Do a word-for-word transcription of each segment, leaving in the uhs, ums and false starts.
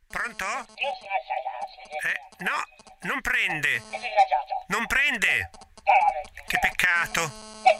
Pronto? Eh, no, non prende. Non prende. Che peccato.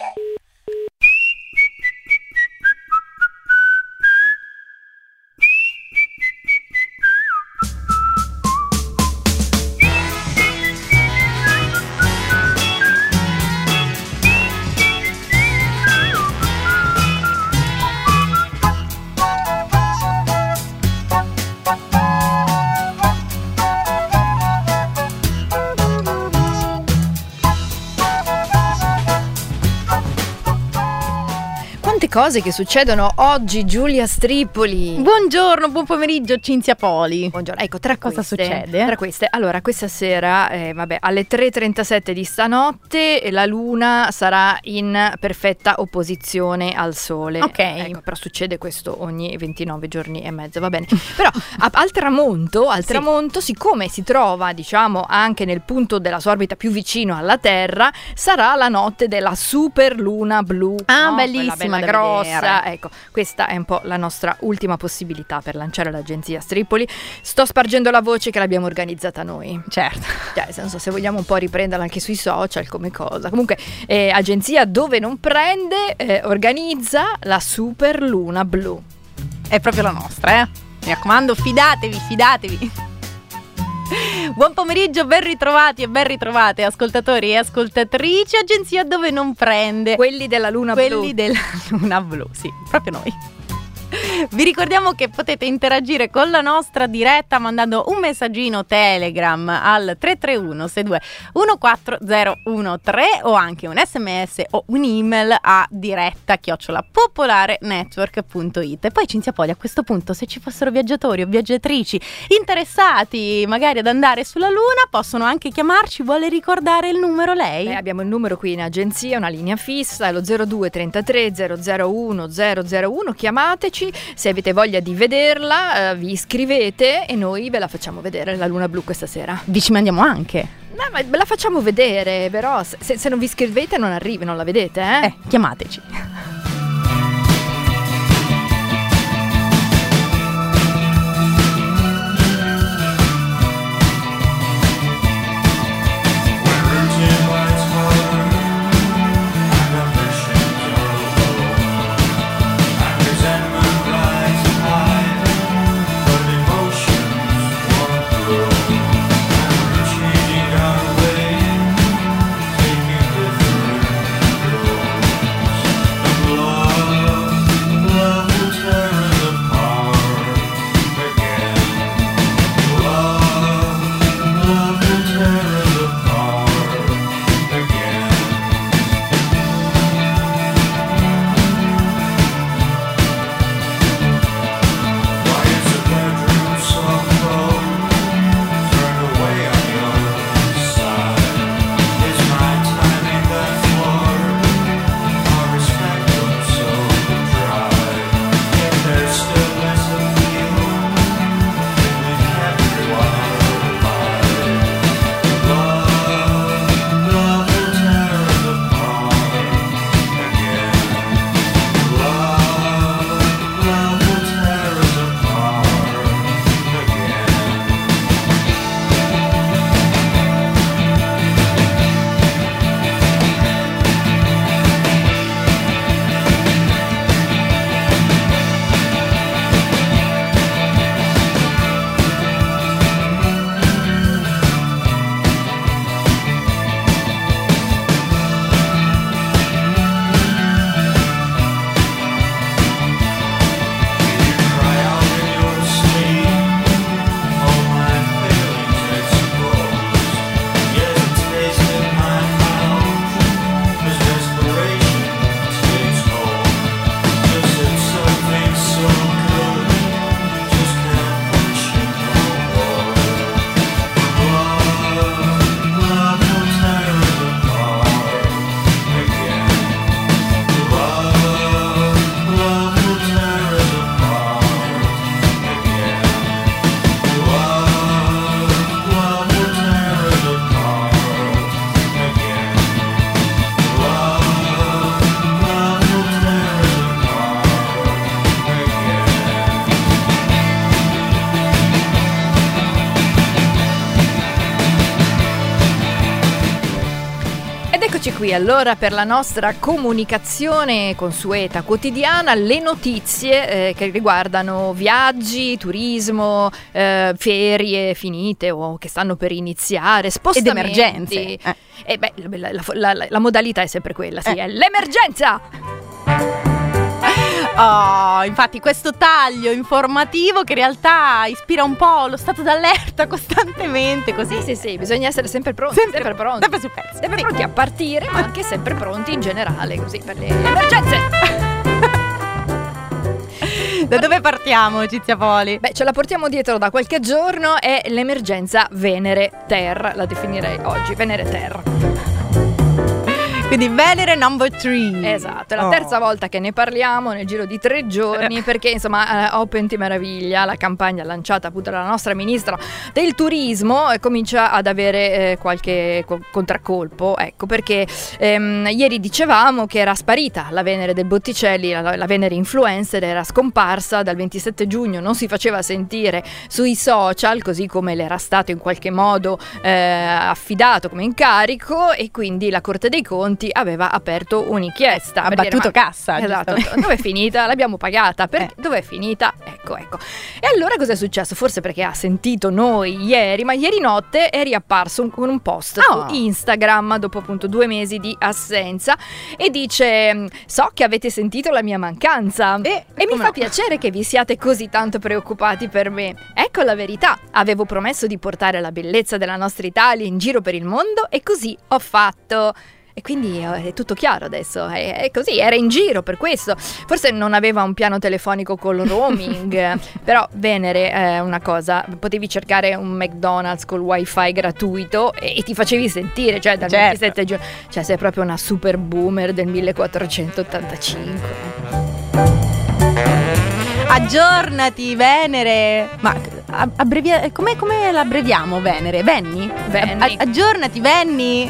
Cose che succedono oggi, Giulia Stripoli. Buongiorno, buon pomeriggio, Cinzia Poli. Buongiorno, ecco, tra cosa queste, succede? Tra queste, allora, questa sera, eh, vabbè, alle tre e trentasette di stanotte la luna sarà in perfetta opposizione al Sole. Ok. Ecco, però succede questo ogni ventinove giorni e mezzo, va bene. Però a, al tramonto, al Sì. tramonto, siccome si trova, diciamo, anche nel punto della sua orbita più vicino alla Terra, sarà la notte della super luna blu. Ah, no? bellissima Quella bella da grossa. vedere. Ecco, questa è un po' la nostra ultima possibilità per lanciare l'agenzia Stripoli. Sto spargendo la voce che l'abbiamo organizzata noi. Certo. Cioè, nel senso, se vogliamo un po' riprenderla anche sui social come cosa. Comunque, eh, agenzia dove non prende, eh, organizza la super luna blu. È proprio la nostra, eh. Mi raccomando, fidatevi, fidatevi. Buon pomeriggio, ben ritrovati e ben ritrovate ascoltatori e ascoltatrici. Agenzia dove non prende. Quelli della luna Quelli blu. della luna blu, sì, proprio noi. Vi ricordiamo che potete interagire con la nostra diretta mandando un messaggino Telegram al tre tre uno sei due uno quattro zero uno tre o anche un sms o un'email a diretta chiocciola popolarenetwork punto it. E poi Cinzia Poli, a questo punto, se ci fossero viaggiatori o viaggiatrici interessati magari ad andare sulla Luna, possono anche chiamarci. Vuole ricordare il numero lei? Beh, abbiamo il numero qui in agenzia, una linea fissa, è lo zero due trentatré zero zero uno zero zero uno. Chiamateci, se avete voglia di vederla, eh, vi iscrivete e noi ve la facciamo vedere, la luna blu questa sera. Vi ci mandiamo anche. No, ma ve la facciamo vedere, però se, se non vi iscrivete non arrivi, non la vedete, eh? Eh, chiamateci. Taking different roads. qui allora per la nostra comunicazione consueta quotidiana, le notizie eh, che riguardano viaggi, turismo, eh, ferie finite o che stanno per iniziare, spostamenti. Ed emergenze. Eh. E beh, la, la, la, la modalità è sempre quella, sì, eh. è l'emergenza! Oh, infatti questo taglio informativo che in realtà ispira un po' lo stato d'allerta costantemente, così. Sì, sì, sì, bisogna essere sempre pronti, sempre, sempre pronti. Sempre sul pezzo. Sempre sì. pronti a partire, ma anche sempre pronti in generale, così, per le emergenze. Da dove partiamo, Cizia Poli? Beh, ce la portiamo dietro da qualche giorno, è l'emergenza Venere-Terra, la definirei oggi, Venere-Terra. Quindi Venere number three. Esatto, è la oh. terza volta che ne parliamo nel giro di tre giorni perché insomma uh, Open ti meraviglia, la campagna lanciata appunto dalla nostra ministra del turismo eh, comincia ad avere eh, qualche co- contraccolpo, ecco perché ehm, ieri dicevamo che era sparita la Venere del Botticelli, la, la Venere influencer era scomparsa dal ventisette giugno, non si faceva sentire sui social così come le era stato in qualche modo eh, affidato come incarico e quindi la Corte dei Conti aveva aperto un'inchiesta. Ha battuto cassa. Esatto, dove è finita? L'abbiamo pagata. Perché? Eh. Dove è finita? Ecco, ecco. E allora cosa è successo? Forse perché ha sentito noi ieri, ma ieri notte è riapparso un, un post oh. su Instagram dopo appunto due mesi di assenza e dice: so che avete sentito la mia mancanza e, e mi no? fa piacere che vi siate così tanto preoccupati per me. Ecco la verità, avevo promesso di portare la bellezza della nostra Italia in giro per il mondo e così ho fatto. E quindi è tutto chiaro adesso, è, è così, era in giro per questo, forse non aveva un piano telefonico col roaming, però Venere è una cosa, potevi cercare un McDonald's col wifi gratuito e, e ti facevi sentire, cioè dal certo. ventisette giugno, cioè sei proprio una super boomer del millequattrocentottantacinque. Aggiornati Venere, ma abbrevia, come, come l'abbreviamo Venere? Venni? Venni. A, aggiornati Venni.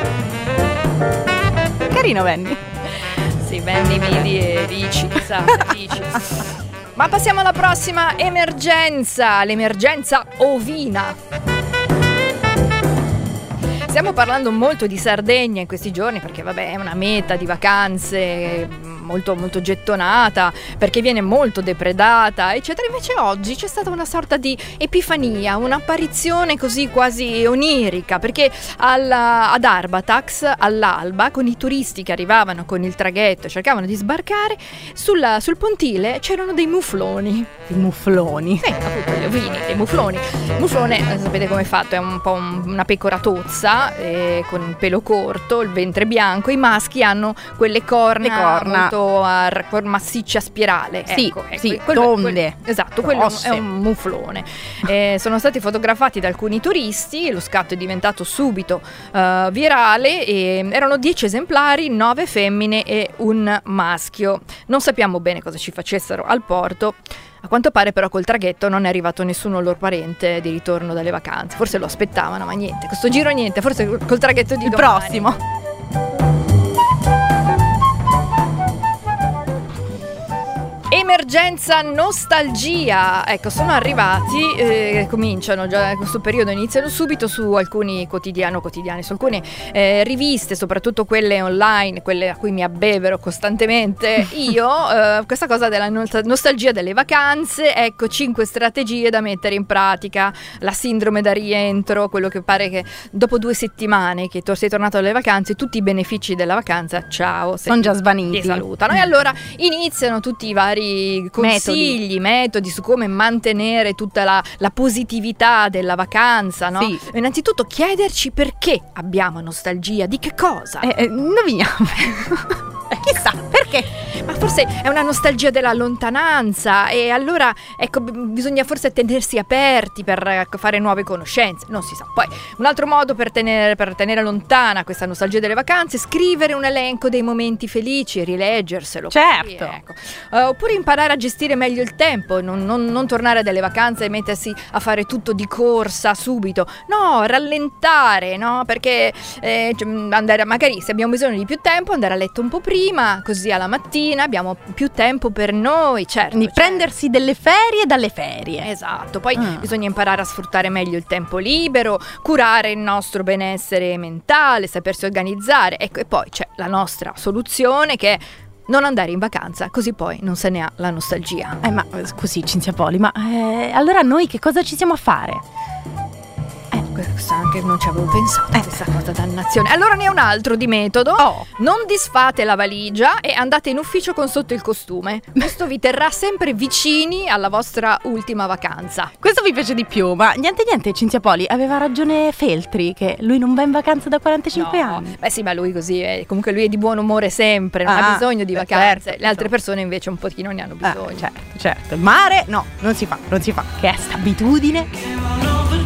Carino Venni. Sì, Venni, vidi e dici, sa, dici. Ma passiamo alla prossima emergenza, l'emergenza ovina. Stiamo parlando molto di Sardegna in questi giorni perché vabbè è una meta di vacanze molto molto gettonata perché viene molto depredata eccetera, invece oggi c'è stata una sorta di epifania, un'apparizione così quasi onirica perché alla, ad Arbatax all'alba con i turisti che arrivavano con il traghetto e cercavano di sbarcare sulla, sul pontile c'erano dei mufloni. I mufloni? Sì, appunto gli ovini, dei mufloni. Il muflone, sapete come è fatto, è un po' un, una pecora tozza eh, con il pelo corto, il ventre bianco, i maschi hanno quelle corna, corna. molto a, a massicce a spirale, sì, ecco, ecco. sì, quello, tonde, quello, esatto, quello grosse. È un muflone. Eh, sono stati fotografati da alcuni turisti, lo scatto è diventato subito uh, virale e erano dieci esemplari, nove femmine e un maschio. Non sappiamo bene cosa ci facessero al porto. A quanto pare però col traghetto non è arrivato nessuno loro parente di ritorno dalle vacanze. Forse lo aspettavano, ma niente, questo giro niente, forse col traghetto di il domani. prossimo. Emergenza nostalgia, ecco sono arrivati, eh, cominciano già questo periodo, iniziano subito su alcuni quotidiani, quotidiani su alcune eh, riviste, soprattutto quelle online, quelle a cui mi abbevero costantemente io, eh, questa cosa della nostalgia delle vacanze, ecco cinque strategie da mettere in pratica, la sindrome da rientro, quello che pare che dopo due settimane che tu sei tornato dalle vacanze tutti i benefici della vacanza, ciao, sono già svaniti, ti salutano e allora iniziano tutti i vari consigli, metodi. metodi su come mantenere tutta la, la positività della vacanza, no? Sì. Innanzitutto chiederci perché abbiamo nostalgia, di che cosa? Eh, eh, indoviniamo. Chissà, perché? Ma forse è una nostalgia della lontananza e allora ecco b- bisogna forse tenersi aperti per ecco, fare nuove conoscenze, non si sa. Poi un altro modo per tenere, per tenere lontana questa nostalgia delle vacanze è scrivere un elenco dei momenti felici e rileggerselo. Certo. Così, ecco. uh, oppure imparare a gestire meglio il tempo, non, non, non tornare dalle vacanze e mettersi a fare tutto di corsa subito, no, rallentare, no, perché eh, andare magari se abbiamo bisogno di più tempo andare a letto un po' prima, così alla mattina mattina abbiamo più tempo per noi, certo. Quindi certo. prendersi delle ferie dalle ferie. Esatto, poi Ah. bisogna imparare a sfruttare meglio il tempo libero, curare il nostro benessere mentale, sapersi organizzare. Ecco, e poi c'è la nostra soluzione che è non andare in vacanza, così poi non se ne ha la nostalgia. Eh ma scusi Cinzia Poli, ma eh, allora noi che cosa ci siamo a fare? Questo anche non ci avevo pensato, Eh. questa cosa, dannazione. Allora ne è un altro di metodo. Oh. Non disfate la valigia e andate in ufficio con sotto il costume. Questo vi terrà sempre vicini alla vostra ultima vacanza. Questo mi piace di più, ma niente niente Cinzia Poli, aveva ragione Feltri che lui non va in vacanza da quarantacinque No. anni. Beh sì, ma lui così è, comunque lui è di buon umore sempre, non Ah, ha bisogno di beh, vacanze. certo, Le altre certo. persone invece un pochino ne hanno Ah, bisogno. certo, certo. Il mare no, non si fa, non si fa. Che è sta abitudine.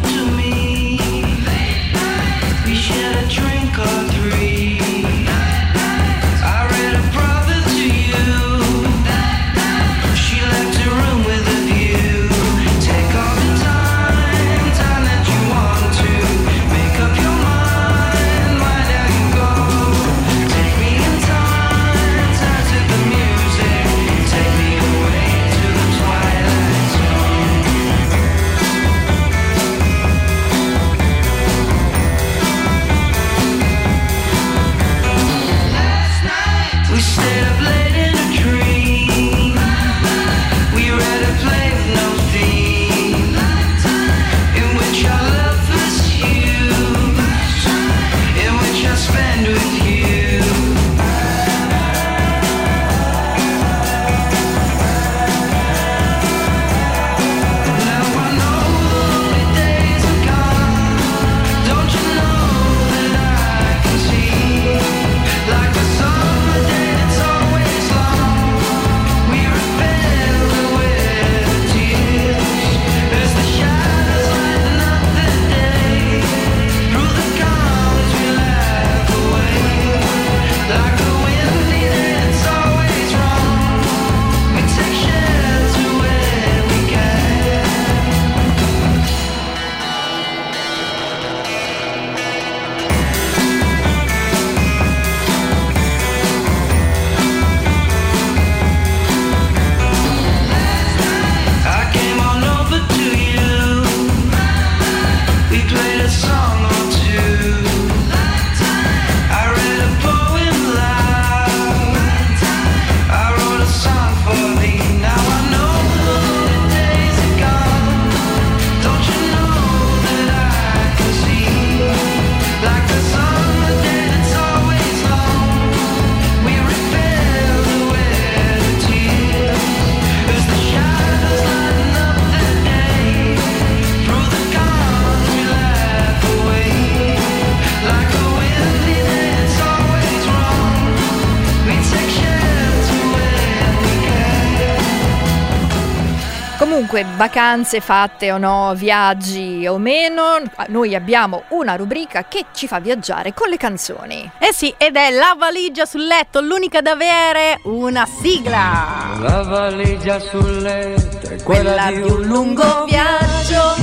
Comunque, vacanze fatte o no, viaggi o meno, noi abbiamo una rubrica che ci fa viaggiare con le canzoni. Eh sì, ed è La valigia sul letto, l'unica da avere, una sigla. La valigia sul letto è Quella di un lungo viaggio.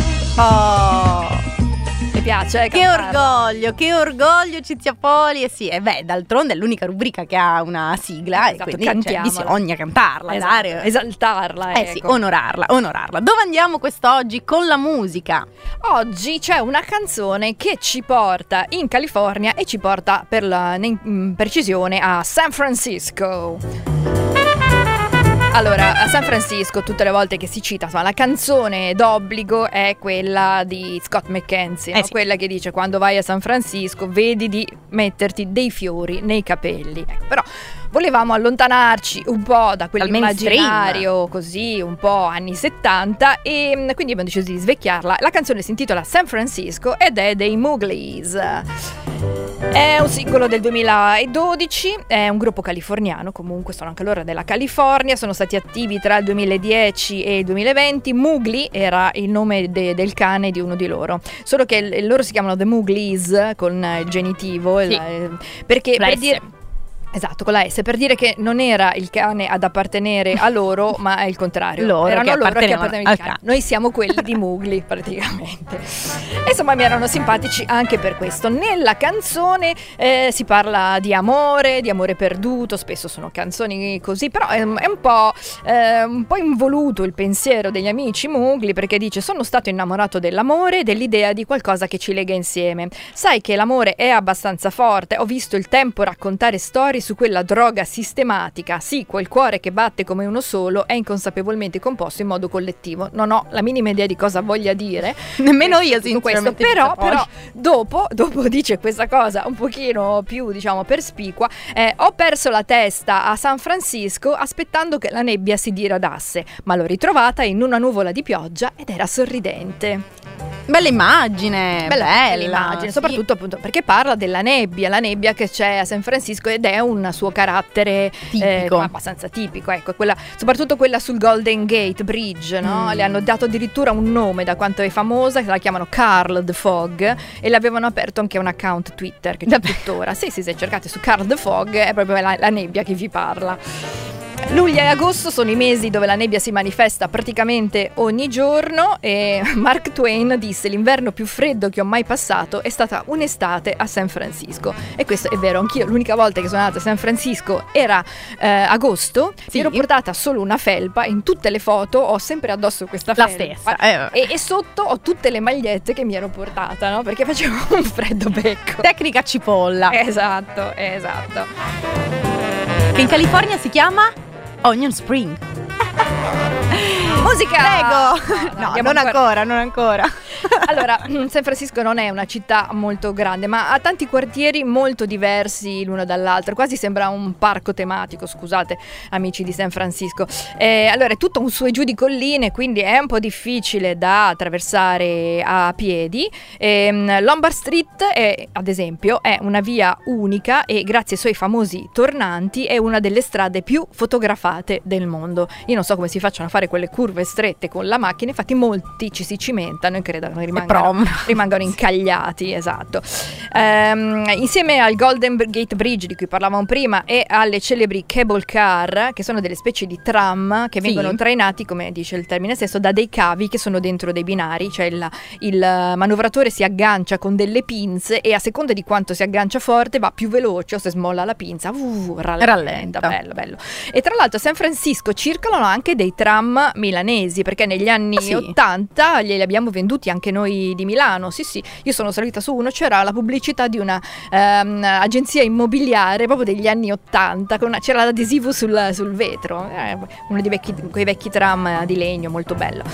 Oh, Mi piace, eh, che cantarla. orgoglio, che orgoglio Cinzia Poli. E sì, e beh, d'altronde è l'unica rubrica che ha una sigla, Esatto, e quindi cioè, cantiamola. bisogna cantarla, Esatto, dare- esaltarla. Eh sì, ecco. onorarla, onorarla. Dove andiamo quest'oggi con la musica? Oggi c'è una canzone che ci porta in California e ci porta per la in precisione a San Francisco. Allora, a San Francisco tutte le volte che si cita, insomma, la canzone d'obbligo è quella di Scott McKenzie, Eh no? sì. Quella che dice: quando vai a San Francisco vedi di metterti dei fiori nei capelli. Ecco, però volevamo allontanarci un po' da quell'immaginario così, un po' anni settanta, e mm, quindi abbiamo deciso di svecchiarla. La canzone si intitola San Francisco ed è dei Mowgli's. È un singolo del duemiladodici, è un gruppo californiano, comunque sono anche loro della California, sono stati attivi tra il duemiladieci e il duemilaventi. Mowgli era il nome de- del cane di uno di loro, solo che l- loro si chiamano The Mowgli's con il genitivo, Sì. il- perché La per S. dire... Esatto, con la S, per dire che non era il cane ad appartenere a loro, ma è il contrario. Loro erano che loro che appartenevano appartenevano al al cane. cane. Noi siamo quelli di Mowgli, praticamente. E insomma, mi erano simpatici anche per questo. Nella canzone eh, si parla di amore, di amore perduto, spesso sono canzoni così, però è, è un po', eh, un po' involuto il pensiero degli amici Mowgli, perché dice: sono stato innamorato dell'amore e dell'idea di qualcosa che ci lega insieme. Sai che l'amore è abbastanza forte, ho visto il tempo raccontare storie su quella droga sistematica. Sì, quel cuore che batte come uno solo è inconsapevolmente composto in modo collettivo. Non ho la minima idea di cosa voglia dire. Nemmeno io, tutto questo, sinceramente. però, però dopo, dopo dice questa cosa un pochino più, diciamo, perspicua. Eh, ho perso la testa a San Francisco aspettando che la nebbia si diradasse, ma l'ho ritrovata in una nuvola di pioggia ed era sorridente. Bella immagine, Bella, bella, bella immagine, sì. soprattutto appunto perché parla della nebbia, la nebbia che c'è a San Francisco ed è un suo carattere Tipico. eh, abbastanza tipico, ecco, quella, soprattutto quella sul Golden Gate Bridge, no? Mm. Le hanno dato addirittura un nome da quanto è famosa, che la chiamano Carl the Fog, e le avevano aperto anche un account Twitter che c'è tuttora. Sì, sì, se cercate su Carl the Fog è proprio la, la nebbia che vi parla. Luglio e agosto sono i mesi dove la nebbia si manifesta praticamente ogni giorno e Mark Twain disse: l'inverno più freddo che ho mai passato è stata un'estate a San Francisco. E questo è vero, anch'io l'unica volta che sono andata a San Francisco era eh, agosto, Sì. mi ero portata solo una felpa, in tutte le foto ho sempre addosso questa La felpa stessa, eh. e, e sotto ho tutte le magliette che mi ero portata, no? Perché facevo un freddo becco. Tecnica cipolla, Esatto, esatto. che in California si chiama Onion Spring. Musica! Prego! No, No, andiamo non ancora, non ancora. Allora, San Francisco non è una città molto grande, ma ha tanti quartieri molto diversi l'uno dall'altro, quasi sembra un parco tematico, scusate amici di San Francisco. Eh, allora, è tutto un su e giù di colline, quindi è un po' difficile da attraversare a piedi. Eh, Lombard Street, è, ad esempio, è una via unica e grazie ai suoi famosi tornanti è una delle strade più fotografate del mondo. Io non so come si facciano a fare quelle curve strette con la macchina, infatti molti ci si cimentano e credo rimangano, rimangano incagliati, esatto. Um, insieme al Golden Gate Bridge di cui parlavamo prima e alle celebri cable car, che sono delle specie di tram che Sì. vengono trainati, come dice il termine stesso, da dei cavi che sono dentro dei binari, cioè il, il manovratore si aggancia con delle pinze e a seconda di quanto si aggancia forte va più veloce, o se smolla la pinza uh, rallenta, Rallenta. bello bello. E tra l'altro a San Francisco circolano anche dei tram milanesi, perché negli anni Ah, sì? ottanta glieli abbiamo venduti anche noi di Milano. Sì, sì, io sono salita su uno, c'era la pubblicità di una ehm, agenzia immobiliare proprio degli anni ottanta, con una, c'era l'adesivo sul, sul vetro, eh, uno di vecchi, quei vecchi tram di legno, molto bello.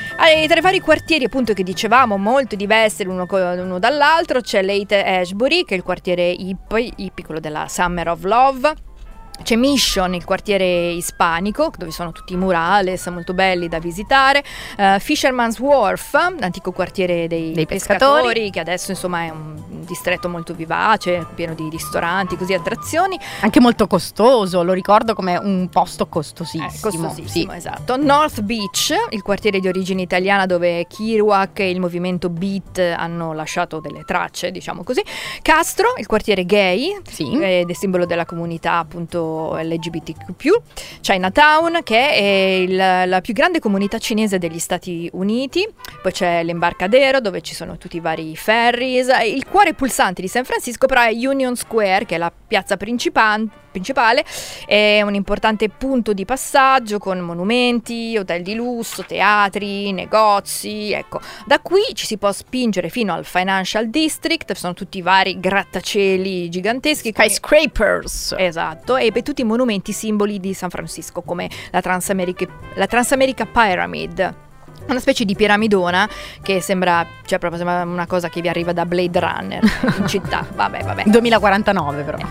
E tra i vari quartieri, appunto, che dicevamo molto diversi l'uno, l'uno dall'altro, c'è Leyte Ashbury, che è il quartiere hippie, hippie, quello della Summer of Love. C'è Mission, il quartiere ispanico, dove sono tutti i murales molto belli da visitare. uh, Fisherman's Wharf, l'antico quartiere dei, Dei pescatori, pescatori, che adesso insomma è un distretto molto vivace, pieno di ristoranti, così, attrazioni. Anche molto costoso, lo ricordo come un posto costosissimo. Eh, costosissimo, Sì. esatto. North Beach, il quartiere di origine italiana dove Kerouac e il movimento Beat hanno lasciato delle tracce, diciamo così. Castro, il quartiere gay, Sì. ed è simbolo della comunità appunto L G B T Q più. Chinatown, che è il, la più grande comunità cinese degli Stati Uniti. Poi c'è l'Embarcadero, dove ci sono tutti i vari ferries. Il cuore pulsante di San Francisco però è Union Square, che è la piazza principale, principale è un importante punto di passaggio con monumenti, hotel di lusso, teatri, negozi. Ecco, da qui ci si può spingere fino al Financial District, sono tutti i vari grattacieli giganteschi, Skyscrapers. esatto, e per tutti i monumenti simboli di San Francisco, come la Transamerica, la Transamerica Pyramid, una specie di piramidona che sembra, cioè proprio sembra una cosa che vi arriva da Blade Runner in città. Vabbè, vabbè. duemilaquarantanove però.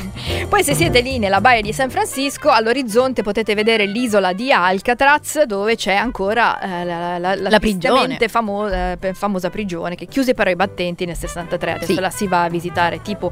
Poi se siete lì nella baia di San Francisco, all'orizzonte potete vedere l'isola di Alcatraz, dove c'è ancora eh, la, la, la, La prigione. famosa, eh, famosa prigione, che chiuse però i battenti nel sessantatré, adesso Sì. la si va a visitare tipo,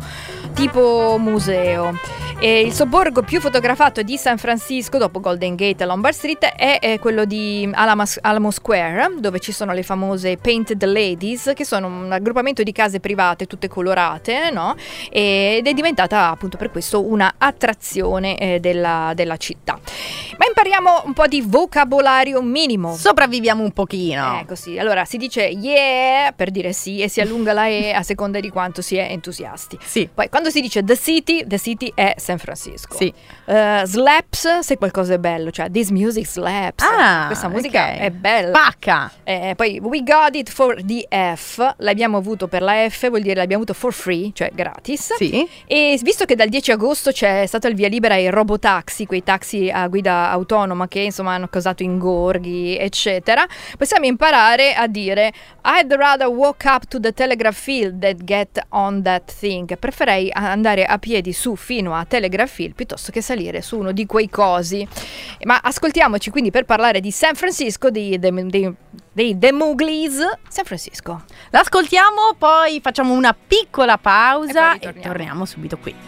tipo museo. E il sobborgo più fotografato di San Francisco, dopo Golden Gate e Lombard Street, è, è quello di Alamo, Alamo Square, Square, dove ci sono le famose Painted Ladies, che sono un raggruppamento di case private tutte colorate, no? Ed è diventata appunto per questo una attrazione eh, della, della città. Ma impariamo un po' di vocabolario minimo. Sopravviviamo un pochino. Ecco sì, allora si dice yeah per dire sì e si allunga la e a seconda di quanto si è entusiasti. Sì. Poi quando si dice the city, the city è San Francisco. Sì. Uh, slaps se qualcosa è bello, cioè this music slaps. Ah, questa musica okay. è bella. Pacca. Eh, poi we got it for the F, l'abbiamo avuto per la F, vuol dire l'abbiamo avuto for free, cioè gratis. Sì. E visto che dal dieci agosto c'è stato il via libera ai robotaxi, quei taxi a guida autonoma che insomma hanno causato ingorghi eccetera, possiamo imparare a dire I'd rather walk up to the telegraph field than get on that thing. Preferei andare a piedi su fino a Telegraph Hill piuttosto che salire su uno di quei cosi. Ma ascoltiamoci quindi per parlare di San Francisco, di, di, di, dei The Mowgli's, San Francisco. L'ascoltiamo, poi facciamo una piccola pausa e, e torniamo subito qui.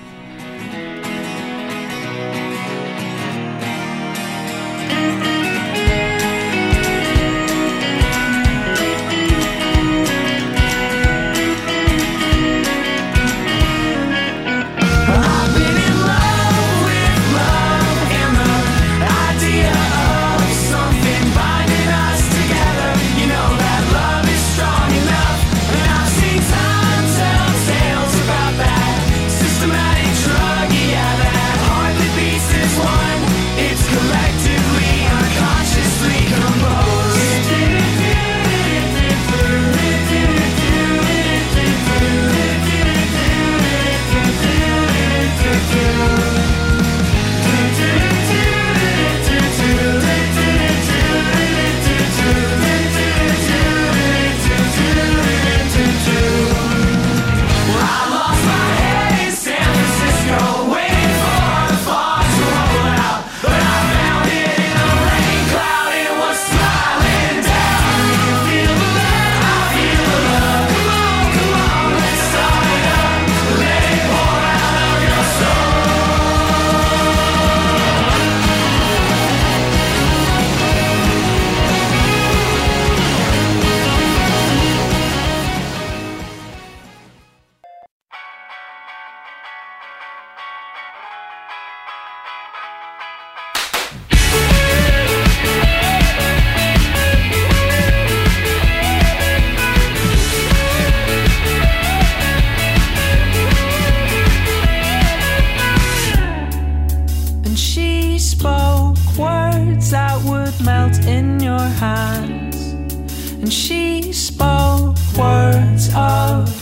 And she spoke words of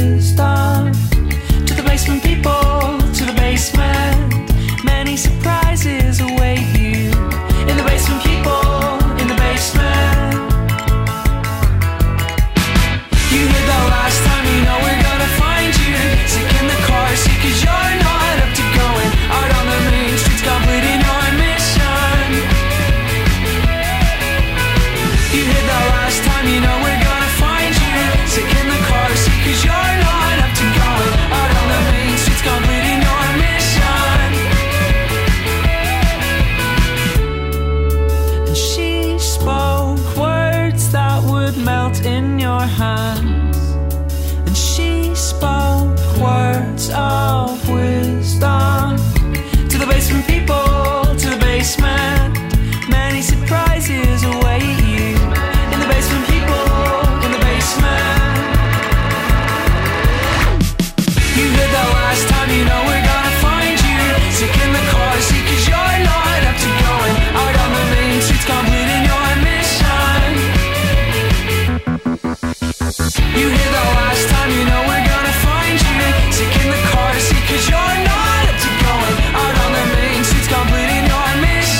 wisdom to the basement people, to the basement. Many surprises await you in the basement, people, in the basement. You heard the last time, you know we're gonna find you sick in the car seat, cause you're not up to going out on the main streets, completing your mission. You heard the last time, you know we're gonna find you sick in the car seat, cause you're not up to going out on the main streets, completing your mission. And she spoke words that would melt in your hands. And she spoke words of wisdom to the basement people, to the basement. Many surprises await you in the basement, people, in the basement. You heard that last time, you know we're gonna find you sick in the car seat, cause you're not up to going out on the main streets, completing your mission. You hear that last time, you know we're gonna find you sick in the car seat, cause you're not up to going out on the main streets, completing your mission.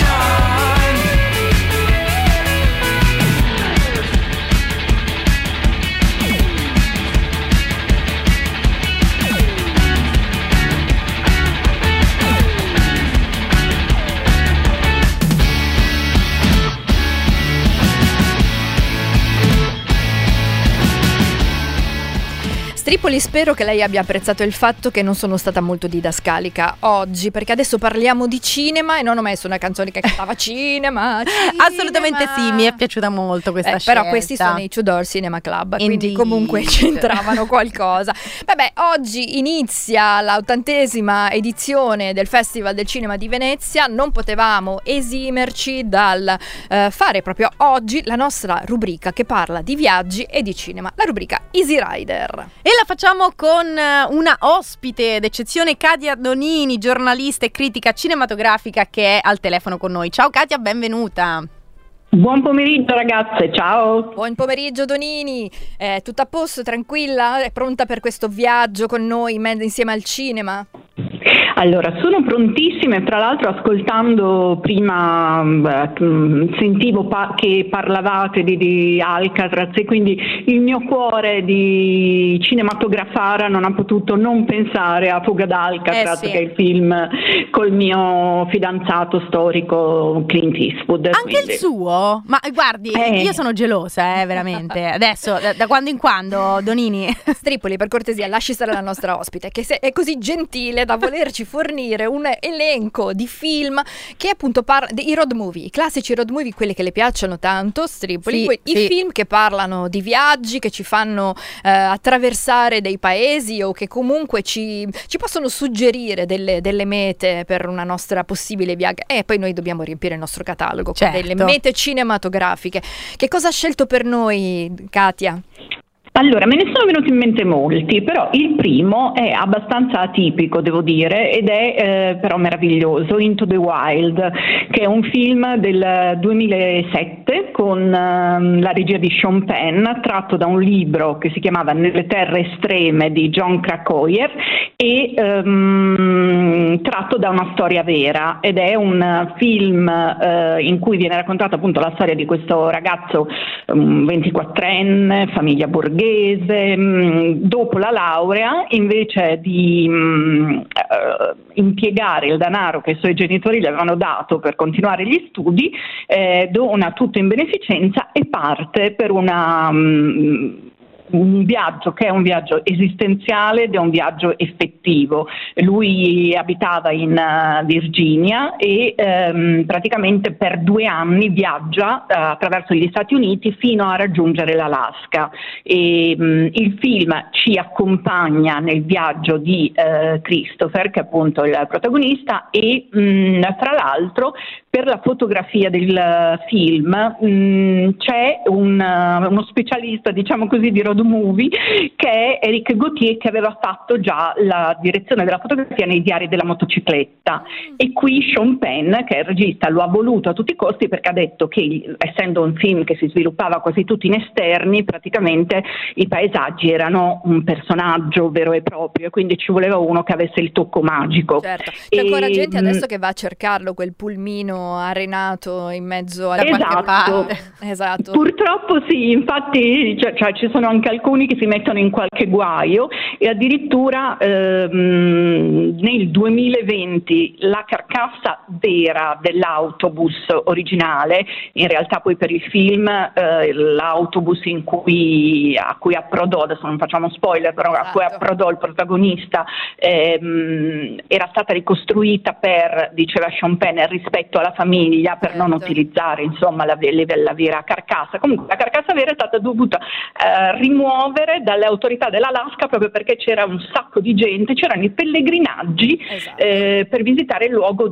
Stripoli, spero che lei abbia apprezzato il fatto che non sono stata molto didascalica oggi, perché adesso parliamo di cinema e non ho messo una canzone che cantava cinema, cinema. Assolutamente sì, mi è piaciuta molto questa eh, scelta. Però questi sono i Tudor Cinema Club, Indeed. Quindi comunque c'entravano qualcosa. Vabbè, oggi inizia l'ottantesima edizione del Festival del Cinema di Venezia, non potevamo esimerci dal eh, fare proprio oggi la nostra rubrica che parla di viaggi e di cinema, la rubrica Easy Rider. E la facciamo con una ospite d'eccezione, Katia Donini, giornalista e critica cinematografica, che è al telefono con noi. Ciao Katia, benvenuta. Buon pomeriggio ragazze, ciao. Buon pomeriggio Donini, eh, tutto a posto, tranquilla? È pronta per questo viaggio con noi insieme al cinema? Allora, sono prontissima e tra l'altro ascoltando prima beh, sentivo pa- che parlavate di, di Alcatraz e quindi il mio cuore di cinematografara non ha potuto non pensare a Fuga da Alcatraz, eh sì. che è il film col mio fidanzato storico Clint Eastwood. Anche quindi. il suo? Ma guardi, Eh. io sono gelosa, eh, veramente. Adesso, da, da quando in quando, Donini? Stripoli, per cortesia, lasci stare la nostra ospite, che se- è così gentile da volerci fornire un elenco di film che appunto parla dei road movie, i classici road movie, quelli che le piacciono tanto, Stripoli, Sì, que- sì. i film che parlano di viaggi, che ci fanno eh, attraversare dei paesi o che comunque ci, ci possono suggerire delle, delle mete per una nostra possibile viaggio, e poi noi dobbiamo riempire il nostro catalogo Certo. con delle mete cinematografiche. Che cosa ha scelto per noi, Katia? Allora, me ne sono venuti in mente molti, però il primo è abbastanza atipico, devo dire, ed è eh, però meraviglioso, Into the Wild, che è un film del duemilasette con eh, la regia di Sean Penn, tratto da un libro che si chiamava Nelle terre estreme di John Krakauer e ehm, tratto da una storia vera, ed è un film eh, in cui viene raccontata appunto la storia di questo ragazzo um, ventiquattrenne, famiglia borghese. Dopo la laurea, invece di mh, eh, impiegare il denaro che i suoi genitori gli avevano dato per continuare gli studi, eh, dona tutto in beneficenza e parte per una mh, un viaggio che è un viaggio esistenziale ed è un viaggio effettivo. Lui abitava in uh, Virginia e um, praticamente per due anni viaggia uh, attraverso gli Stati Uniti fino a raggiungere l'Alaska, e um, il film ci accompagna nel viaggio di uh, Christopher, che è appunto il protagonista, e um, tra l'altro per la fotografia del film um, c'è un, uh, uno specialista, diciamo così, di road movie, che è Eric Gauthier, che aveva fatto già la direzione della fotografia nei Diari della motocicletta, e qui Sean Penn, che è il regista, lo ha voluto a tutti i costi perché ha detto che, essendo un film che si sviluppava quasi tutti in esterni, praticamente i paesaggi erano un personaggio vero e proprio, e quindi ci voleva uno che avesse il tocco magico. Certo, c'è E, ancora gente mh, adesso che va a cercarlo, quel pulmino arenato in mezzo alla Esatto. qualche parte. Esatto. Purtroppo sì, infatti cioè, cioè, ci sono anche alcuni che si mettono in qualche guaio, e addirittura ehm, nel duemilaventi la carcassa vera dell'autobus originale, in realtà poi per il film eh, l'autobus in cui, a cui approdò, adesso non facciamo spoiler, però Esatto. a cui approdò il protagonista, ehm, era stata ricostruita per, diceva Sean Penn, rispetto alla famiglia, per non Certo. utilizzare insomma la, la vera carcassa. Comunque la carcassa vera è stata dovuta eh, rimuovere dalle autorità dell'Alaska proprio perché c'era un sacco di gente, c'erano i pellegrinaggi Esatto. eh, per visitare il luogo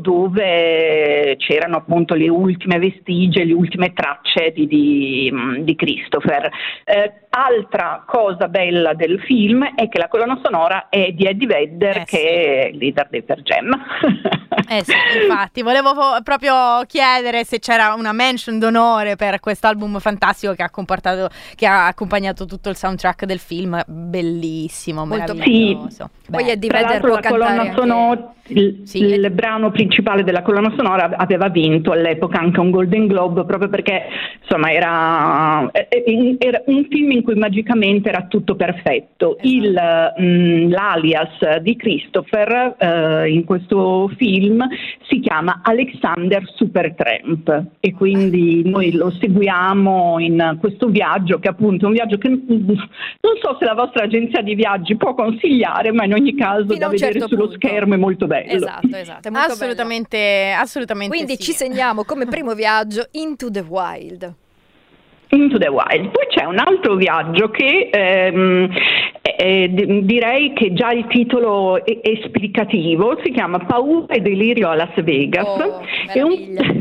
dove c'erano appunto le ultime vestigie, le ultime tracce di, di, di Christopher. Eh, altra cosa bella del film è che la colonna sonora è di Eddie Vedder, Eh, che sì. è il leader dei Pearl Jam. Eh sì, infatti, volevo fo- proprio chiedere se c'era una mention d'onore per quest'album fantastico che ha comportato, che ha accompagnato tutto il soundtrack del film, bellissimo, Molto meraviglioso. Poi Beh, Eddie Tra Vedder l'altro può la cantare colonna anche- sonora, il, Sì. il brano principale della colonna sonora aveva vinto all'epoca anche un Golden Globe, proprio perché insomma era, era un film in cui magicamente era tutto perfetto. Esatto. Il, mh, l'alias di Christopher eh, in questo film si chiama Alexander rider Supertramp, e quindi noi lo seguiamo in questo viaggio, che appunto è un viaggio che non so se la vostra agenzia di viaggi può consigliare, ma in ogni caso Fino da vedere certo sullo punto. schermo è molto bello. Esatto, esatto, è molto Assolutamente, bello. assolutamente Quindi sì. ci segniamo come primo viaggio Into the Wild. Into the Wild. Poi c'è un altro viaggio che ehm, eh, d- direi che già il titolo è esplicativo, si chiama Paura e delirio a Las Vegas. Oh, è un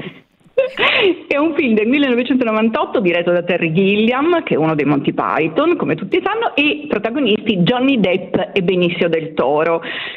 È un film del millenovecentonovantotto diretto da Terry Gilliam, che è uno dei Monty Python, come tutti sanno, e protagonisti Johnny Depp e Benicio del Toro.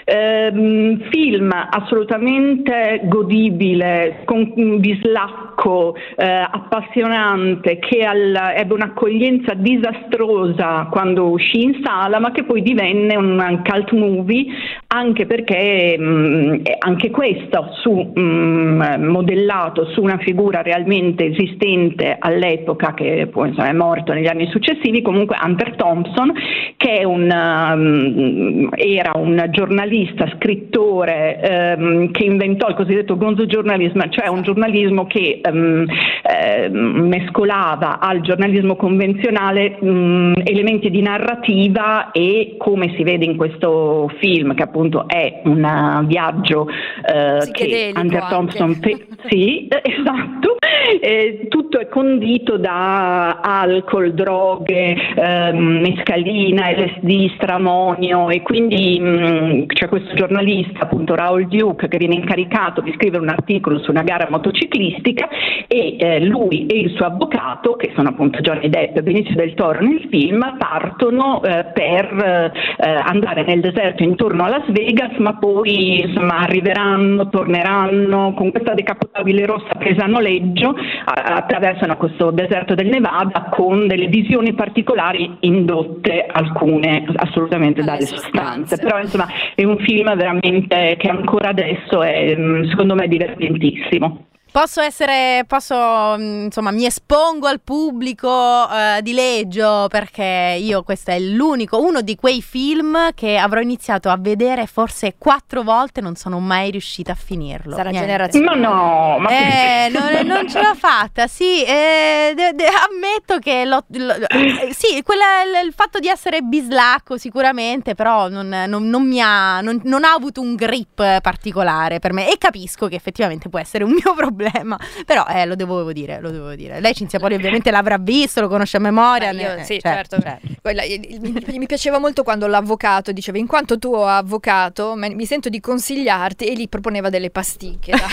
Ehm, film assolutamente godibile, con un bislacco eh, appassionante, che al, ebbe un'accoglienza disastrosa quando uscì in sala, ma che poi divenne un cult movie, anche perché mh, anche questo su, mh, modellato su una figura realmente esistente all'epoca, che poi insomma, è morto negli anni successivi, comunque Hunter Thompson, che è un, um, era un giornalista, scrittore um, che inventò il cosiddetto gonzo giornalismo, cioè un giornalismo che um, eh, mescolava al giornalismo convenzionale um, elementi di narrativa, e come si vede in questo film, che appunto è un viaggio uh, che Hunter Thompson fe- sì, esatto. Eh, tutto è condito da alcol, droghe, ehm, mescalina, L S D, stramonio, e quindi mh, c'è questo giornalista, appunto Raoul Duke, che viene incaricato di scrivere un articolo su una gara motociclistica, e eh, lui e il suo avvocato, che sono appunto Johnny Depp e Benicio del Toro nel film, partono eh, per eh, andare nel deserto intorno a Las Vegas, ma poi insomma arriveranno, torneranno con questa decapottabile rossa presa a noleggio, attraversano questo deserto del Nevada con delle visioni particolari indotte, alcune assolutamente dalle, dalle sostanze. sostanze. Però insomma è un film veramente che ancora adesso è secondo me divertentissimo. Posso essere, posso, insomma, mi espongo al pubblico eh, di Leggio, perché io questo è l'unico, uno di quei film che avrò iniziato a vedere forse quattro volte, non sono mai riuscita a finirlo. Sarà Niente. generazione. Ma no, ma Eh, non, non ce l'ho fatta, sì, eh, de, de, ammetto che l'ho, l'ho, eh, sì, quella, il, il fatto di essere bislacco sicuramente, però non, non, non mi ha, non, non ha avuto un grip particolare per me, e capisco che effettivamente può essere un mio problema. Però eh, lo dovevo dire, lo dovevo dire. Lei Cinzia Poli ovviamente l'avrà visto, lo conosce a memoria. Beh, io, ne, sì, certo, certo. certo. Quella, mi, mi piaceva molto quando l'avvocato diceva: in quanto tuo avvocato me, mi sento di consigliarti, e gli proponeva delle pasticche da,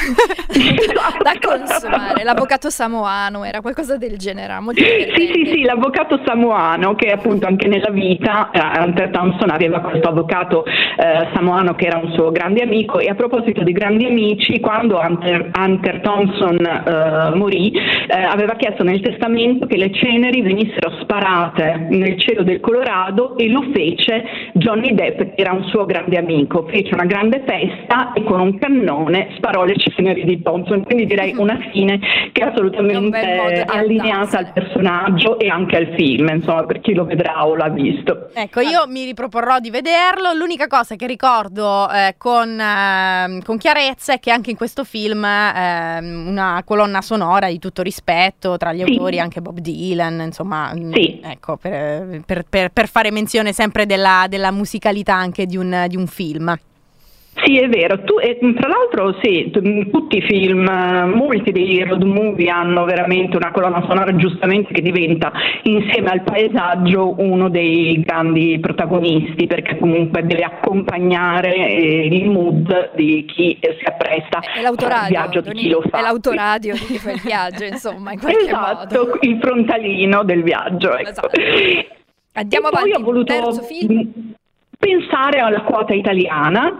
da consumare. L'avvocato samoano era qualcosa del genere, molto divertente. Sì, sì, sì, l'avvocato samoano, che appunto anche nella vita eh, Hunter Thompson aveva questo avvocato eh, samoano che era un suo grande amico. E a proposito di grandi amici, quando Hunter, Hunter Thompson Uh, morì, uh, aveva chiesto nel testamento che le ceneri venissero sparate nel cielo del Colorado, e lo fece Johnny Depp, che era un suo grande amico. Fece una grande festa e con un cannone sparò le ceneri di Thompson, quindi direi una fine che è assolutamente allineata al personaggio e anche al film, insomma, per chi lo vedrà o l'ha visto. Ecco, io mi riproporrò di vederlo. L'unica cosa che ricordo eh, con, eh, con chiarezza è che anche in questo film eh, una colonna sonora di tutto rispetto, tra gli sì. autori anche Bob Dylan, insomma, sì. ecco, per, per, per, per fare menzione sempre della, della musicalità anche di un, di un film. Sì, è vero. Tu, e, tra l'altro, sì, t- tutti i film, molti dei road movie hanno veramente una colonna sonora, giustamente, che diventa insieme al paesaggio uno dei grandi protagonisti, perché comunque deve accompagnare eh, il mood di chi eh, si appresta al viaggio, di chi lo fa. È l'autoradio di chi fa il viaggio, insomma, in qualche esatto, modo. Il frontalino del viaggio. Ecco. Esatto. Andiamo e avanti. Poi ho voluto terzo film. pensare alla quota italiana,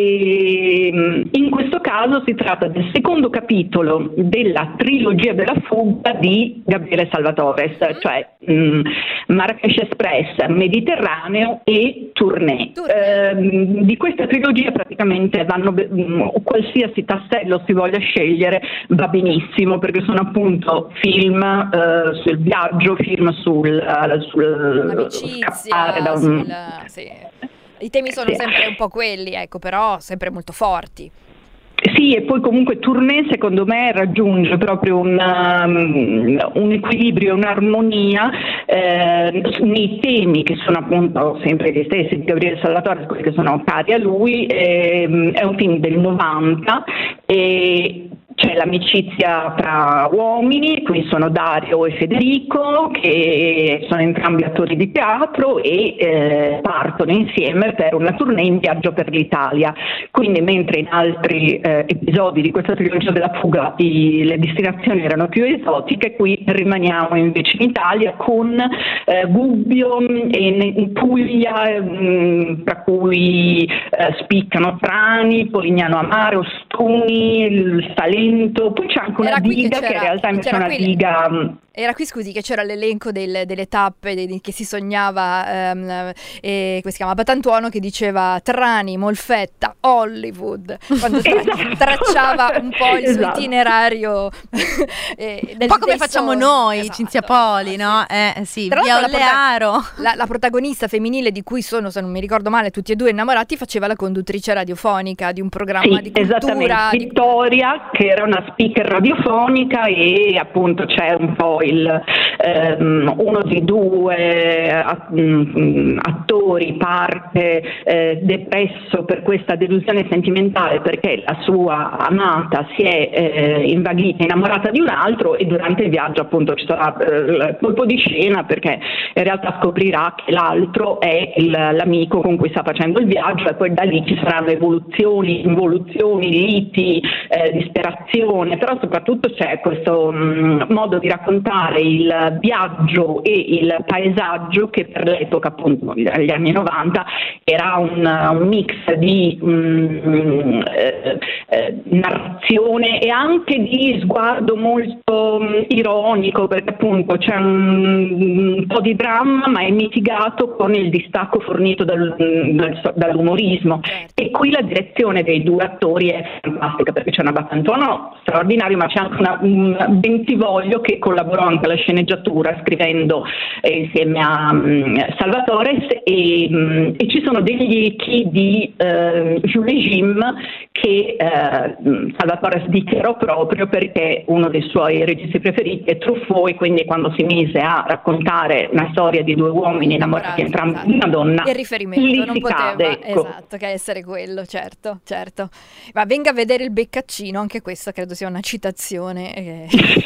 e in questo caso si tratta del secondo capitolo della trilogia della fuga di Gabriele Salvatore, mm. cioè mh, Marrakesh Express, Mediterraneo e Tournée. Eh, di questa trilogia praticamente vanno mh, qualsiasi tassello si voglia scegliere va benissimo, perché sono appunto film eh, sul viaggio, film sul, uh, sul scappare da un... sul, sì. I temi sono sì. sempre un po' quelli, ecco, però sempre molto forti. Sì, e poi comunque Tournée secondo me raggiunge proprio un, um, un equilibrio, un'armonia eh, nei temi che sono appunto sempre gli stessi di Gabriele Salvatore, quelli che sono cari a lui. Eh, è un film del novanta e c'è l'amicizia tra uomini, qui sono Dario e Federico, che sono entrambi attori di teatro e eh, partono insieme per una tournée in viaggio per l'Italia. Quindi mentre in altri eh, episodi di questa trilogia della fuga i, le destinazioni erano più esotiche, qui rimaniamo invece in Italia con eh, Gubbio e in Puglia, mh, tra cui eh, spiccano Trani, Polignano a Mare, Ostuni, il Salento. Poi c'è anche una diga che, che in realtà è una qui, diga. Era qui, scusi, che c'era l'elenco del, delle tappe dei, che si sognava, um, e, come si chiama, Batantuono, che diceva Trani, Molfetta, Hollywood, quando esatto. tracciava un po' il esatto. suo itinerario. eh, un po' come facciamo sogni. Noi, esatto. Cinzia Poli, no? Eh, sì, via Olearo. La, la protagonista femminile di cui sono, se non mi ricordo male, tutti e due innamorati, faceva la conduttrice radiofonica di un programma sì, di cultura. Esattamente, di... Vittoria, che era una speaker radiofonica, e appunto c'è un po' il ehm, uno di due attori parte eh, depresso per questa delusione sentimentale perché la sua amata si è eh, invaghita, innamorata di un altro, e durante il viaggio appunto ci sarà eh, colpo di scena perché in realtà scoprirà che l'altro è il, l'amico con cui sta facendo il viaggio, e poi da lì ci saranno evoluzioni, involuzioni, liti, eh, disperazione, però soprattutto c'è questo mh, modo di raccontare il viaggio e il paesaggio che per l'epoca, appunto negli anni novanta, era un, un mix di um, eh, eh, narrazione e anche di sguardo molto um, ironico, perché appunto c'è un, un po' di dramma ma è mitigato con il distacco fornito dal, dal, dall'umorismo. E qui la direzione dei due attori è fantastica, perché c'è una Batantuono straordinario, ma c'è anche una, un Bentivoglio che collabora anche alla sceneggiatura scrivendo eh, insieme a um, Salvatore, e, um, e ci sono degli echi di uh, Jules Jim che uh, Salvatore dichiarò proprio perché uno dei suoi registi preferiti è Truffaut, e quindi quando si mise a raccontare una storia di due uomini innamorati entrambi di una donna, il riferimento non poteva cade, ecco. esatto che essere quello, certo, certo. Ma venga a vedere il beccaccino, anche questa credo sia una citazione eh.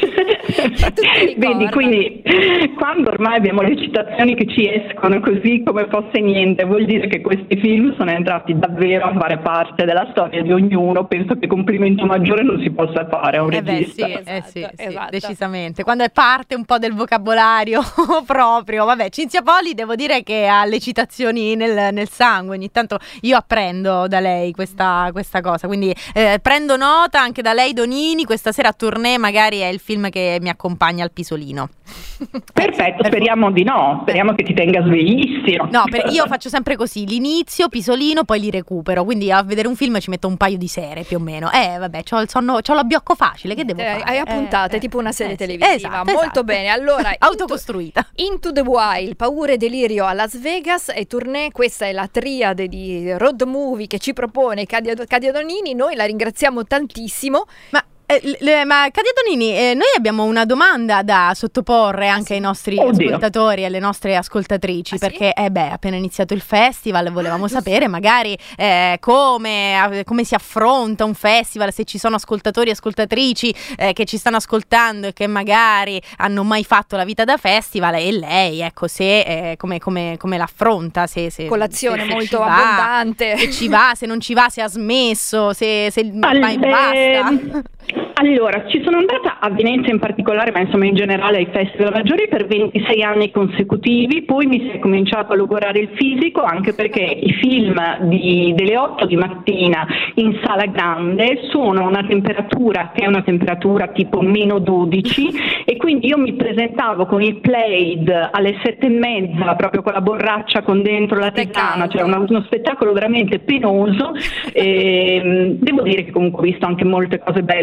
Vedi, quindi quando ormai abbiamo le citazioni che ci escono così come fosse niente, vuol dire che questi film sono entrati davvero a fare parte della storia di ognuno. Penso che complimento maggiore non si possa fare a un eh regista. Beh, sì, esatto, eh sì, sì, esatto. decisamente. Quando è parte un po' del vocabolario proprio. Vabbè, Cinzia Poli devo dire che ha le citazioni nel, nel sangue. Ogni tanto io apprendo da lei questa, questa cosa, quindi eh, prendo nota anche da lei, Donini. Questa sera a Tournée magari è il film che mi accompagna al pisolino. Perfetto, speriamo di no, speriamo che ti tenga sveglissimo. No, per, io faccio sempre così, l'inizio, pisolino, poi li recupero, quindi a vedere un film ci metto un paio di sere più o meno. Eh vabbè, c'ho il sonno, c'ho l'abbiocco facile, che devo eh, fare? Hai appuntate, eh, tipo una serie eh, televisiva, esatto, molto esatto. bene. Allora, autocostruita. Into, Into the Wild, Paura e delirio a Las Vegas e Tournée, questa è la triade di road movie che ci propone Cadia, Cadia Donini. Noi la ringraziamo tantissimo. Ma Eh, le, ma Cadia Donini, eh, noi abbiamo una domanda da sottoporre anche ai nostri Oddio. ascoltatori e alle nostre ascoltatrici, ah, perché sì? eh beh, appena iniziato il festival volevamo ah, sapere magari eh, come, come si affronta un festival, se ci sono ascoltatori e ascoltatrici eh, che ci stanno ascoltando e che magari hanno mai fatto la vita da festival, e lei, ecco, se eh, come, come, come l'affronta, se, se colazione se, se molto va, abbondante, se ci va, se non ci va, se ha smesso, se, se All- mai basta. Allora, ci sono andata a Venezia in particolare, ma insomma in generale ai festival maggiori per ventisei anni consecutivi, poi mi si è cominciato a logorare il fisico, anche perché i film di, delle otto di mattina in sala grande sono a una temperatura che è una temperatura tipo meno dodici, e quindi io mi presentavo con il Plaid alle sette e mezza, proprio con la borraccia con dentro la tisana, cioè uno, uno spettacolo veramente penoso. E, devo dire che comunque ho visto anche molte cose belle, per cui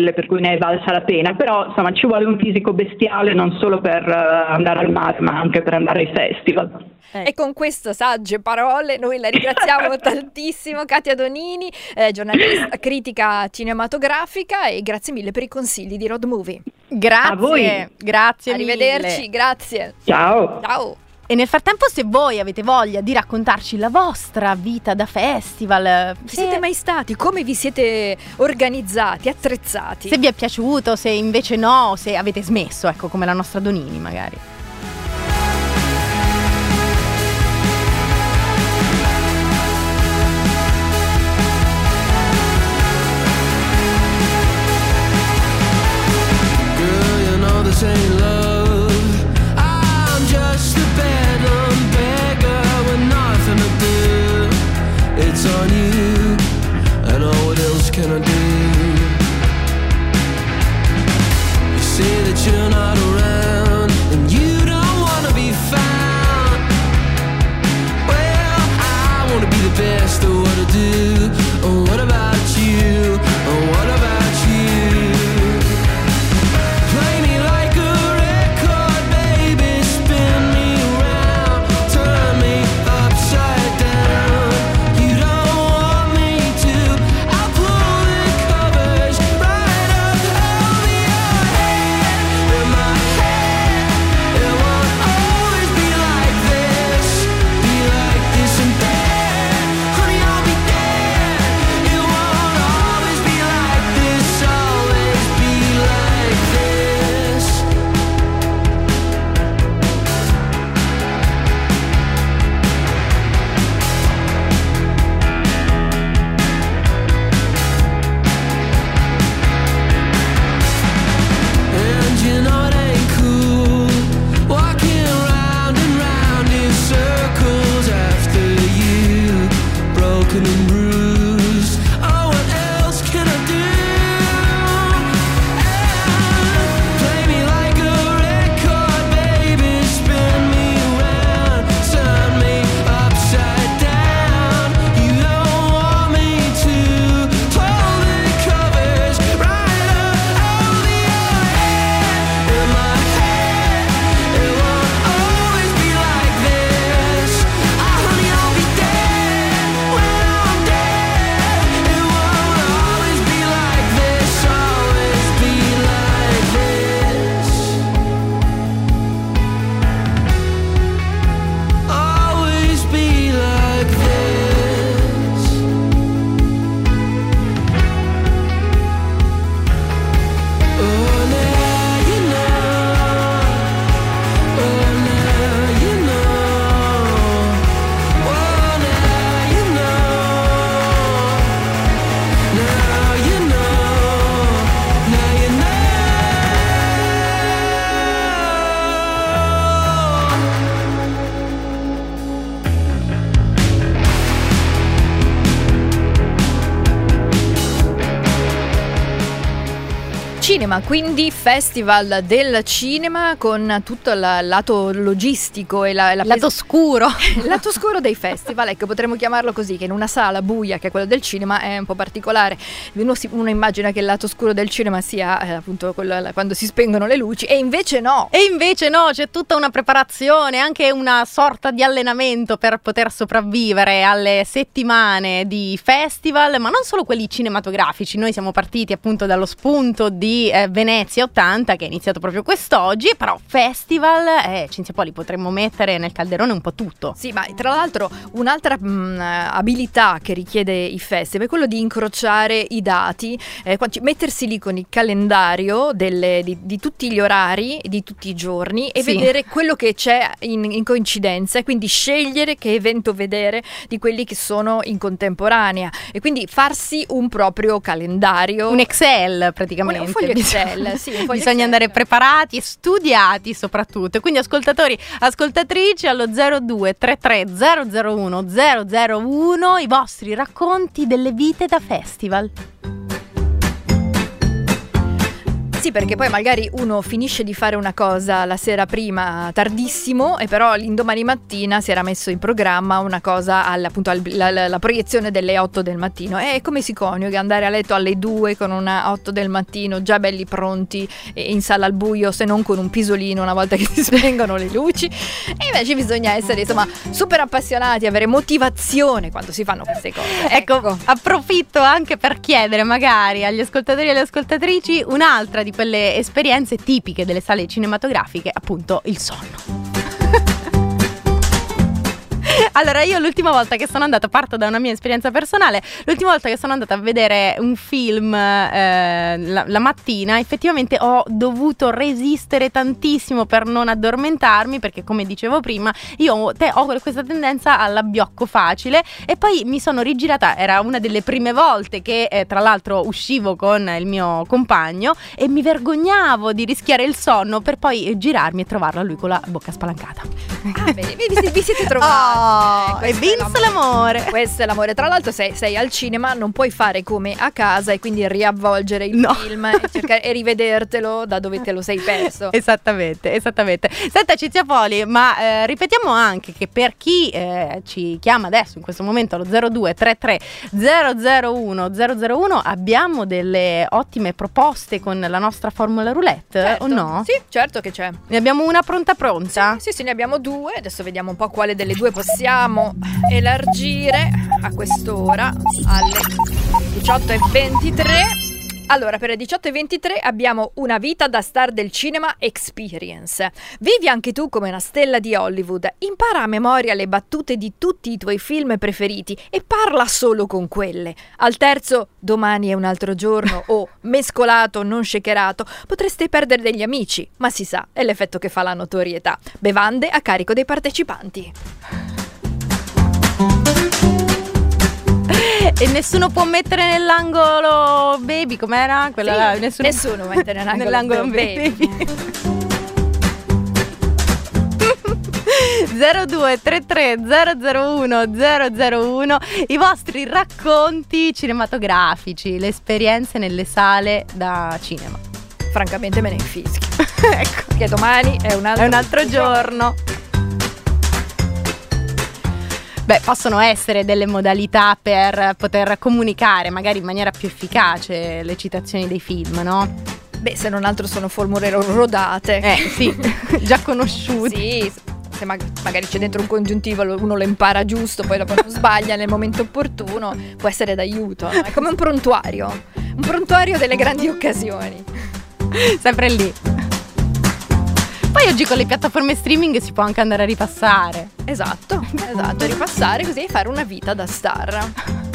ne è valsa la pena, però insomma ci vuole un fisico bestiale non solo per uh, andare al mare ma anche per andare ai festival. Eh. E con queste sagge parole noi la ringraziamo tantissimo, Katia Donini, eh, giornalista, critica cinematografica, e grazie mille per i consigli di Road Movie. Grazie, a voi. Grazie Arrivederci, mille. grazie. Ciao. Ciao. E nel frattempo, se voi avete voglia di raccontarci la vostra vita da festival, Ci se, siete mai stati? Come vi siete organizzati, attrezzati? se vi è piaciuto, se invece no, se avete smesso, ecco, come la nostra Donini magari. This ain't love. I'm just a bedlam beggar with nothing to do. It's on you, and all what else can I do? You say that you're not around, and you don't wanna be found. Well, I wanna be the best at what I do. Oh, what about you? Oh, what about you? Cinema, quindi festival del cinema con tutto il lato logistico e la, la lato pres- scuro il lato scuro dei festival, ecco, potremmo chiamarlo così, che in una sala buia che è quella del cinema è un po' particolare. Uno, si, uno immagina che il lato scuro del cinema sia eh, appunto quello, quando si spengono le luci, e invece no. E invece no, c'è tutta una preparazione, anche una sorta di allenamento per poter sopravvivere alle settimane di festival, ma non solo quelli cinematografici. Noi siamo partiti appunto dallo spunto di eh, Venezia ottanta, che è iniziato proprio quest'oggi, però festival, eh, Cinzia Poli, potremmo mettere nel calderone un po' tutto. Sì, ma tra l'altro un'altra mh, abilità che richiede i festival è quello di incrociare i dati, eh, mettersi lì con il calendario delle, di, di tutti gli orari, di tutti i giorni, e Sì. vedere quello che c'è in, in coincidenza, e quindi scegliere che evento vedere di quelli che sono in contemporanea, e quindi farsi un proprio calendario. Un Excel praticamente. Un foglio Excel, sì, un foglio Bisogna Excel. andare preparati e studiati soprattutto. Quindi ascoltatori, ascoltatrici, allo zero due tre tre zero zero uno zero zero uno i vostri racconti delle vite da festival. Sì, perché poi magari uno finisce di fare una cosa la sera prima tardissimo e però l'indomani mattina si era messo in programma una cosa alla, appunto alla, la, la proiezione delle otto del mattino. E come si coniuga andare a letto alle due con una otto del mattino già belli pronti in sala al buio, se non con un pisolino una volta che si spengono le luci? E invece bisogna essere insomma super appassionati, avere motivazione quando si fanno queste cose. Ecco, ecco. approfitto anche per chiedere magari agli ascoltatori e alle ascoltatrici un'altra di quelle esperienze tipiche delle sale cinematografiche, appunto il sonno. Allora, io l'ultima volta che sono andata, parto da una mia esperienza personale, l'ultima volta che sono andata a vedere un film eh, la, la mattina, effettivamente ho dovuto resistere tantissimo per non addormentarmi, perché come dicevo prima io te, ho questa tendenza all'abbiocco facile, e poi mi sono rigirata, era una delle prime volte che eh, tra l'altro uscivo con il mio compagno e mi vergognavo di rischiare il sonno per poi girarmi e trovarlo a lui con la bocca spalancata. Ah, bene, vi, vi, vi siete trovati. Oh, Eh, e vinse l'amore. l'amore. Questo è l'amore. Tra l'altro sei, sei al cinema, non puoi fare come a casa e quindi riavvolgere il no. film e, cercare, e rivedertelo da dove te lo sei perso. Esattamente, esattamente. Senta Cinzia Poli, ma eh, ripetiamo anche che per chi eh, ci chiama adesso in questo momento allo zero due tre tre zero zero uno zero zero uno abbiamo delle ottime proposte con la nostra formula roulette, Certo. o no? Sì, certo che c'è. Ne abbiamo una pronta pronta? Sì, sì, ne abbiamo due. Adesso vediamo un po' quale delle due possiamo elargire a quest'ora alle diciotto e ventitré. Allora, per le diciotto e ventitré abbiamo Una vita da star del cinema experience. Vivi anche tu come una stella di Hollywood, impara a memoria le battute di tutti i tuoi film preferiti e parla solo con quelle. Al terzo, Domani è un altro giorno o Mescolato non shakerato, potreste perdere degli amici, ma si sa, è l'effetto che fa la notorietà. Bevande a carico dei partecipanti. E nessuno può mettere nell'angolo baby, com'era? Quella Sì, là, nessuno, nessuno mette nell'angolo, nell'angolo baby. baby. zero due tre tre zero zero uno zero zero uno i vostri racconti cinematografici, le esperienze nelle sale da cinema. Francamente me ne infischio. Ecco, Perché domani è un altro, è un altro giorno. Beh, possono essere delle modalità per poter comunicare magari in maniera più efficace le citazioni dei film, no? Beh, se non altro sono formule rodate. Eh, sì, già conosciute. Sì, se mag- magari c'è dentro un congiuntivo, lo- uno lo impara giusto, poi dopo non sbaglia nel momento opportuno, può essere d'aiuto, no? È come un prontuario, un prontuario delle grandi occasioni. Sempre lì. Poi oggi con le piattaforme streaming si può anche andare a ripassare. Esatto, esatto, ripassare così e fare una vita da star.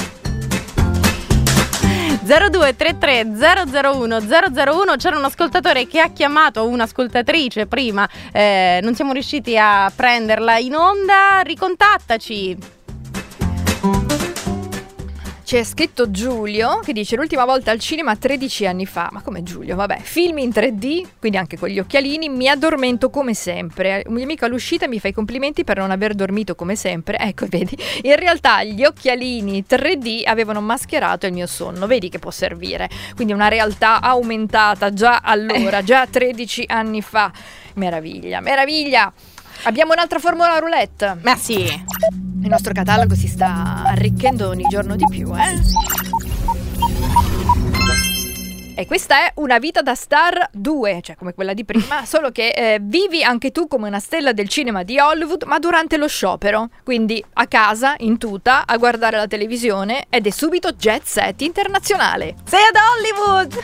zero due tre tre zero zero uno zero zero uno. C'era un ascoltatore che ha chiamato un'ascoltatrice prima, eh, non siamo riusciti a prenderla in onda. Ricontattaci. C'è scritto Giulio che dice: l'ultima volta al cinema tredici anni fa. Ma come Giulio? Vabbè, film in tre D, quindi anche con gli occhialini, mi addormento come sempre. Un mio amico all'uscita mi fa i complimenti per non aver dormito come sempre. Ecco, vedi, in realtà gli occhialini tre D avevano mascherato il mio sonno. Vedi che può servire. Quindi una realtà aumentata già allora, già tredici anni fa. Meraviglia, meraviglia. Abbiamo un'altra formula roulette. Ma sì. Il nostro catalogo si sta arricchendo ogni giorno di più, eh? E questa è Una vita da star due, cioè come quella di prima, solo che eh, vivi anche tu come una stella del cinema di Hollywood, ma durante lo sciopero. Quindi a casa, in tuta, a guardare la televisione, ed è subito jet set internazionale. Sei ad Hollywood!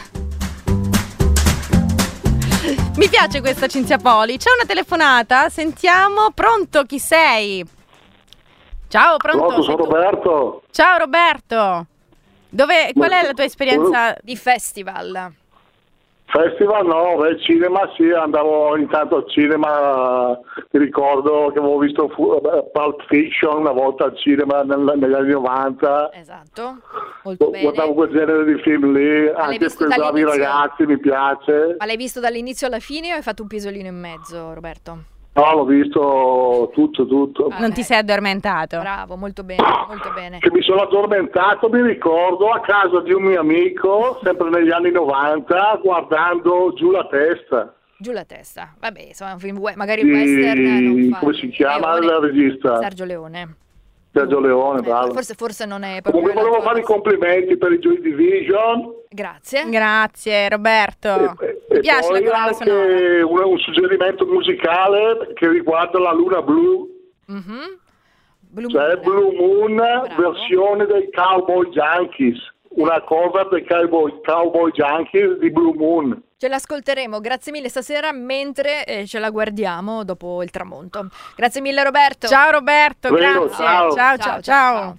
Mi piace questa Cinzia Poli. C'è una telefonata, sentiamo. Pronto, chi sei? Ciao, pronto? Pronto, sono Roberto. Ciao Roberto. Dove, qual è la tua esperienza? Di festival. Festival no, beh, cinema sì, andavo intanto al cinema, mi ricordo che avevo visto fu- Pulp Fiction una volta al cinema nel, negli anni novanta. Esatto, molto bene. Guardavo quel genere di film lì, anche per i ragazzi, mi piace. Ma l'hai visto dall'inizio alla fine o hai fatto un pisolino in mezzo, Roberto? No, l'ho visto tutto, tutto. Ah, Non beh. ti sei addormentato? Bravo, molto bene, molto bene. Che mi sono addormentato, mi ricordo, a casa di un mio amico, sempre negli anni novanta, guardando Giù la testa. Giù la testa. Vabbè, insomma, un film we- magari Di- western non fa. come si chiama Leone. il regista? Sergio Leone. Sergio Leone, Eh, bravo. forse, forse non è proprio Comunque volevo l'attore. fare i complimenti per i Joy Division. Grazie. Grazie Roberto. E, Mi e piace la poi colonna anche sonora. un, un suggerimento musicale che riguarda la Luna Blu, Mhm. Blue cioè Moon. Blue Moon, Bravo. versione dei Cowboy Yankees, una cover dei Cowboy, Cowboy Yankees di Blue Moon. Ce l'ascolteremo, grazie mille stasera mentre eh, ce la guardiamo dopo il tramonto. Grazie mille Roberto. Ciao Roberto, Prego, grazie. ciao. Ciao, ciao, ciao.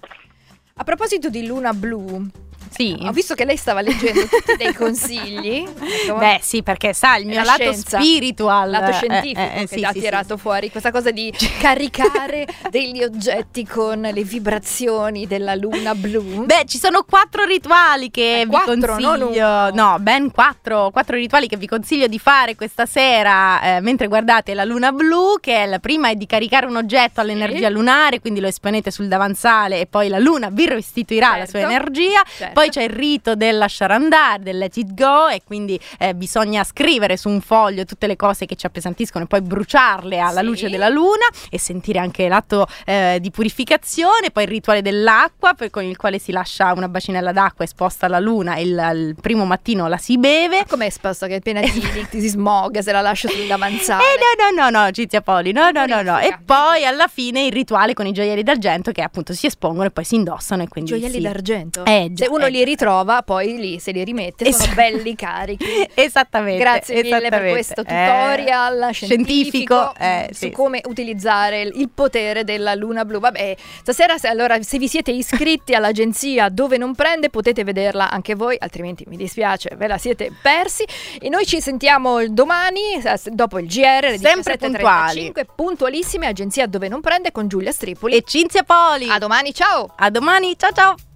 A proposito di Luna Blu, Sì. ho visto che lei stava leggendo tutti dei consigli. Ecco. Beh, sì, perché sa, il mio La lato scienza, spiritual, lato eh, scientifico eh, eh, che sì, ti ha sì, tirato sì. fuori questa cosa di caricare degli oggetti con le vibrazioni della luna blu. Beh, ci sono quattro rituali che Eh, vi quattro, non consiglio. uno. No, ben quattro, quattro rituali che vi consiglio di fare questa sera eh, mentre guardate la luna blu. Che è la prima è di caricare un oggetto all'energia lunare, quindi lo esponete sul davanzale e poi la luna vi restituirà la sua Certo, energia. certo. Poi c'è il rito del lasciare andare, del let it go, e quindi eh, bisogna scrivere su un foglio tutte le cose che ci appesantiscono e poi bruciarle alla Sì. luce della luna e sentire anche l'atto eh, di purificazione. Poi il rituale dell'acqua, per- con il quale si lascia una bacinella d'acqua esposta alla luna e il, il primo mattino la si beve. Com'è sposto che è piena di, di, di smog se la lascio sul davanzale? Eh no no no no Cizia Poli, no no no no. E Purifica. poi alla fine il rituale con i gioielli d'argento che appunto si espongono e poi si indossano e quindi Gioielli sì. d'argento. Eh, già, Se uno eh. li ritrova, poi li, se li rimette, sono Esatto. belli carichi. Esattamente. Grazie mille per esattamente. questo Eh, tutorial scientifico, eh, su sì, come utilizzare il il potere della luna blu. Vabbè, stasera se, allora, se vi siete iscritti all'agenzia Dove Non Prende potete vederla anche voi, altrimenti mi dispiace, ve la siete persi. E noi ci sentiamo domani eh, dopo il G R alle Sempre diciassette e puntuali. trentacinque, puntualissime, agenzia Dove Non Prende con Giulia Stripoli. E Cinzia Poli. A domani, ciao! A domani, ciao ciao.